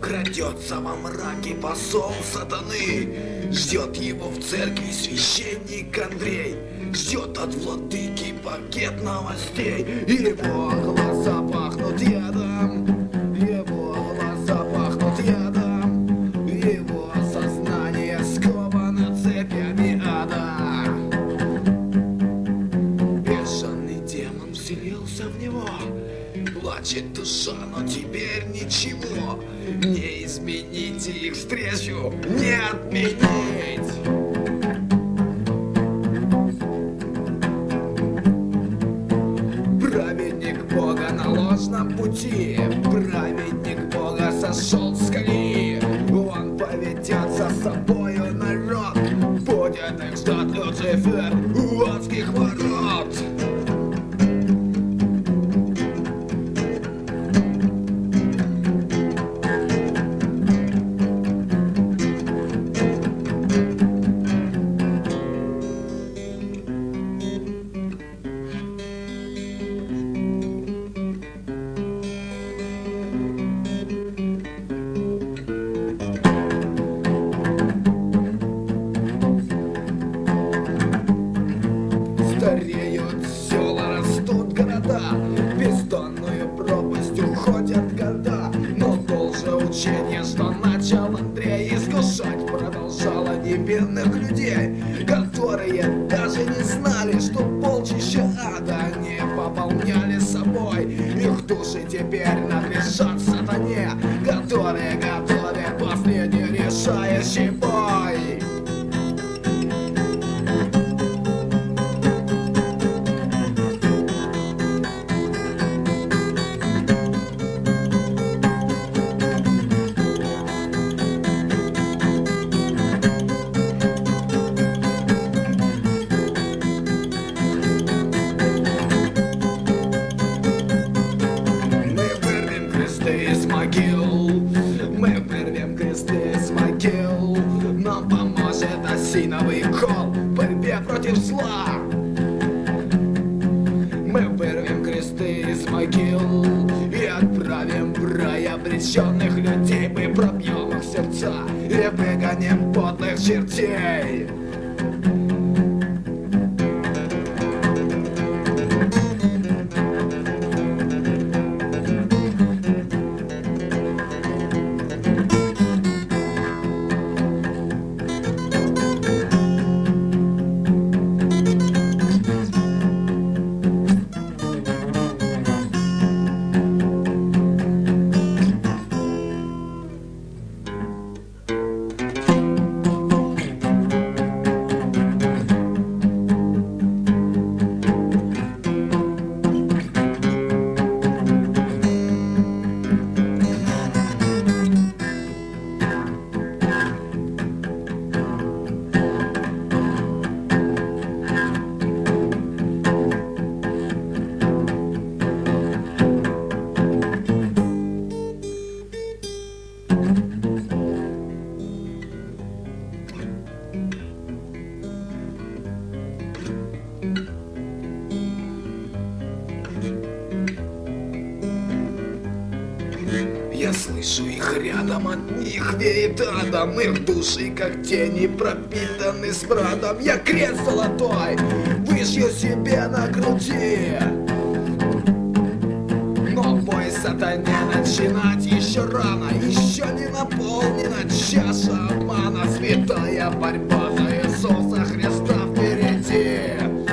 крадется во мраке посол сатаны. Ждет его в церкви священник Андрей, ждет от владыки пакет новостей. Его глаза пахнут ядом, его глаза пахнут ядом, его сознание сковано цепями ада. Бешеный демон вселился в него, плачет душа, но теперь ничего не изменить, их встречу не отменить. Праведник Бога на ложном пути, праведник Бога сошел с колеи. Он поведет за собою народ, будет их ждать Люцифер у адских ворот. Стареют села, растут города, бездонную пропасть уходят года. Но должно учение, что начал Андрей, искушать продолжало невинных людей, которые даже не знали, что полчища ада они пополняли собой. Их души теперь надлежат сатане, которые готовят последний решающий бой. Мы вырвем кресты из могил, нам поможет осиновый кол в борьбе против зла. Мы вырвем кресты из могил и отправим в рай обреченных людей. Мы пробьем их сердца и выгоним подлых чертей. Я слышу их рядом, от них веет адом. Их души, как тени, пропитаны смрадом. Я крест золотой вышью себе на груди, но бой сатане начинать еще рано. Еще не наполнена чаша обмана. Святая борьба за Иисуса Христа впереди.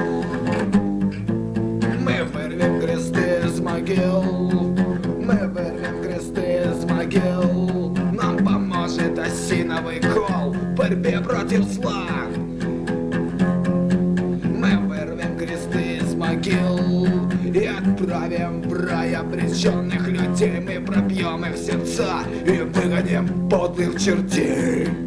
Мы вырвем кресты из могил, мы вырвем кресты из могил. Нам поможет осиновый кол в борьбе против зла. Мы вырвем кресты из могил и отправим в рай обреченных людей. Мы пробьем их сердца и выгоним подлых чертей.